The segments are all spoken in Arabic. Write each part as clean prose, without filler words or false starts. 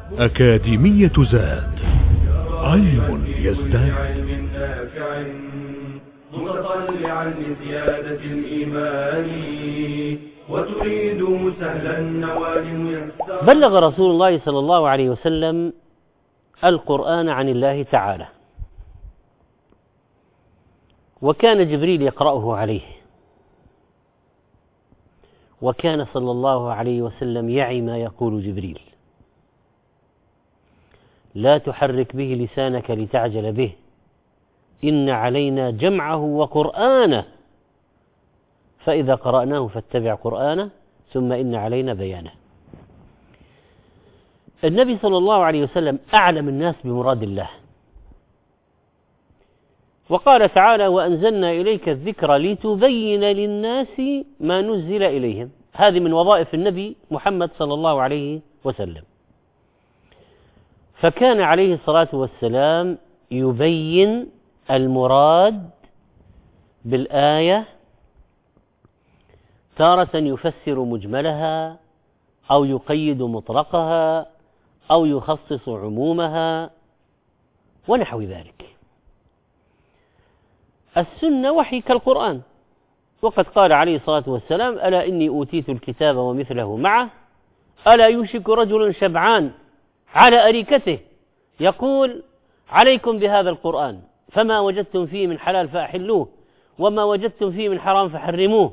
أكاديمية زاد، علم يزداد. متطلعا لزيادة الإيمان وتريد سهلا النوال ميسرا. بلغ رسول الله صلى الله عليه وسلم القرآن عن الله تعالى، وكان جبريل يقرأه عليه، وكان صلى الله عليه وسلم يعي ما يقول جبريل. لا تحرك به لسانك لتعجل به، إن علينا جمعه وقرآنه، فإذا قرأناه فاتبع قرآنه، ثم إن علينا بيانه. النبي صلى الله عليه وسلم أعلم الناس بمراد الله، وقال تعالى: وأنزلنا إليك الذكر لتبين للناس ما نزل إليهم. هذه من وظائف النبي محمد صلى الله عليه وسلم. فكان عليه الصلاة والسلام يبين المراد بالآية، تارة يفسر مجملها أو يقيد مطلقها أو يخصص عمومها ونحو ذلك. السنة وحي كالقرآن، وقد قال عليه الصلاة والسلام: ألا إني أوتيت الكتاب ومثله معه، ألا يوشك رجل شبعان على أريكته يقول: عليكم بهذا القرآن، فما وجدتم فيه من حلال فأحلوه، وما وجدتم فيه من حرام فحرموه.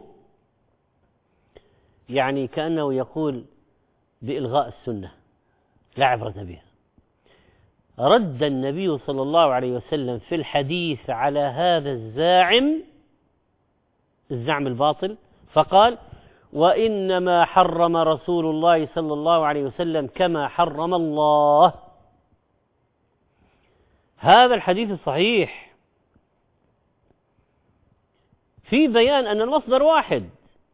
يعني كأنه يقول بإلغاء السنة لا عبرة بها. رد النبي صلى الله عليه وسلم في الحديث على هذا الزعم الباطل، فقال: وإنما حرم رسول الله صلى الله عليه وسلم كما حرم الله. هذا الحديث الصحيح في بيان أن المصدر واحد،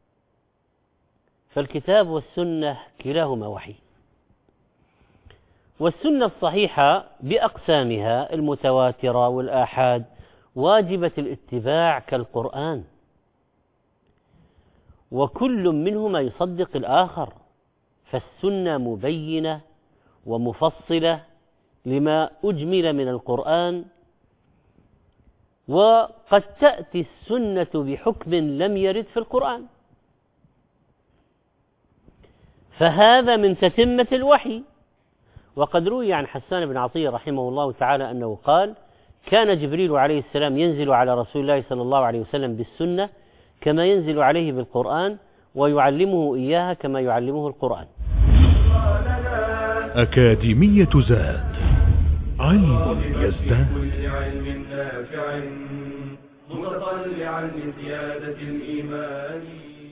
فالكتاب والسنة كلاهما وحي. والسنة الصحيحة بأقسامها المتواترة والآحاد واجبة الاتباع كالقرآن، وكل منهما يصدق الآخر، فالسنة مبينة ومفصلة لما أجمل من القرآن، وقد تأتي السنة بحكم لم يرد في القرآن، فهذا من تتمة الوحي. وقد روي عن حسان بن عطية رحمه الله تعالى أنه قال: كان جبريل عليه السلام ينزل على رسول الله صلى الله عليه وسلم بالسنة كما ينزل عليه بالقرآن، ويعلمه إياها كما يعلمه القرآن. أكاديمية زاد، علم يزداد. علم نافع متطلعا لزيادة الإيمان.